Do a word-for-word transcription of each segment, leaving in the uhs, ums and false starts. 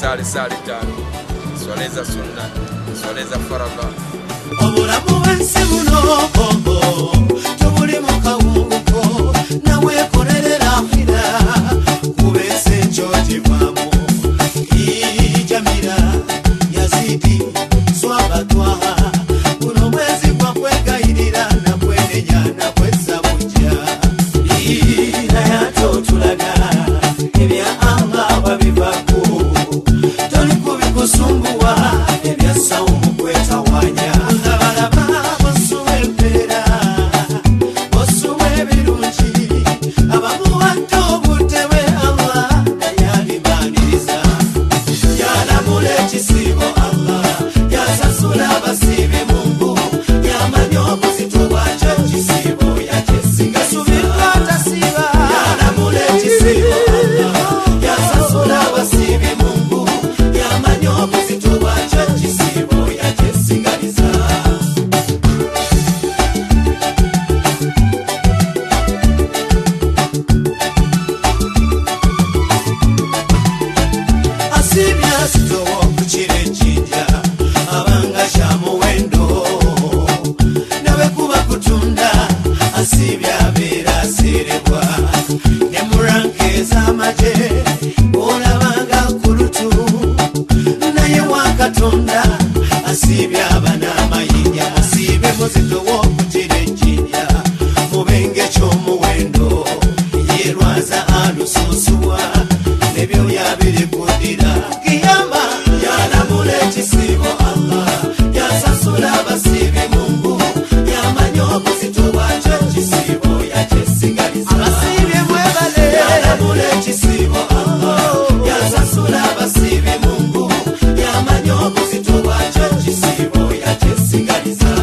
sali sali tano swaleza sunna swaleza farada obulamu bwensi buno tubuli mu kawunguko nawe kolerera akhira kubense nkyokivaamu ijamira yazidi swabatwaha buno mwezi gwakwegayirira nakwenenya nakweza bujja ina yatotulaga ebya anga babivako toli kubikusumbuwa ebyasawo mukwetawanya abalaba bosuwe empera bosuwe ebirungi abamuwadde obutewe Allah nayalibaniriza yalamula ekisiibo Allah yasasula abasiibi Mungu yamanya obuzito bwakyo ekisiibo yakyesinga subirwa tasiiba yalamula ekisiibo Allah yasasula abasiibi Mungu yamanya obuzito bwakyo ekisiibo yakyesigaliza asibya sitowo okukira ejjinja abanga kyamuwendo nawe kuba kutunda asibya abeera aseerebwa ne muranka ez'amagye olabanga kulutu naye wakatonda asibya abanaamayinya asibe muzitowo okukira ejjinja mubenge ky'omuwendo yerwaza alusuusuwa nebyo yabirikudira kiyama yalamula ekisiibo Allah yasasula abasiibi Mungu yamanya obuzito bwakyo ekisiibo yakyesigaliza abasiibi mwebale yalamula ekisiibo Allah yasasula abasiibi Mungu yamanya obuzito bwakyo ekisiibo yakyesigaliza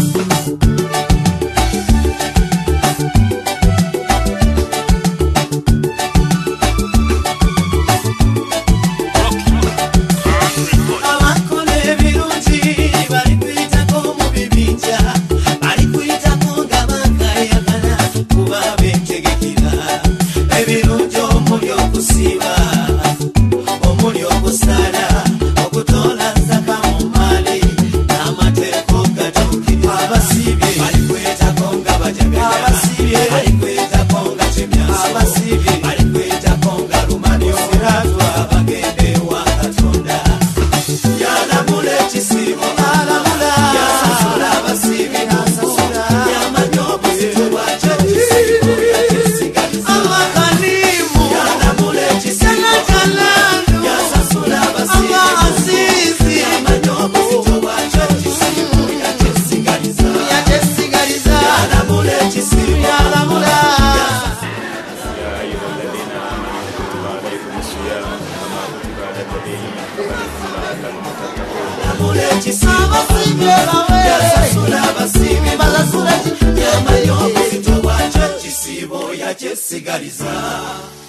abakola ebirungi bali kuyitako mu bibinja bali kuyitako nga bakayagala kuba betegekera ebirungi omuli okusiiba omuli okusala okutoola zaka mu maali n'amateeka ogatuukirira abasiibye bali kwetako nga bajagala abasiibye bali kwetako nga kimyaso abasiibye bali kwetako nga lumanyo siratwa bagende ewa Katonda yalamula ekisiibo alamula yasasula abasiibi nasasula yamanya obuzito bwakyo ekisiibo yakyesigaliza Allah kalimu yalamula ekisiibo kalamu yasasula abasiibi Allah azizi yamanya obuzito bwakyo ekisiibo yakyesigaliza yakyesigaliza yalamula ekisiibo yalamula يا أيها الذين آمنوا كتب عليكم الصيام كما كتب على الذين من قبلكم لعلكم تتقون yalamula ekisiibo Allah yasasula abasiibi balasula yamanya obuzito bwakyo ekisiibo yakyesigaliza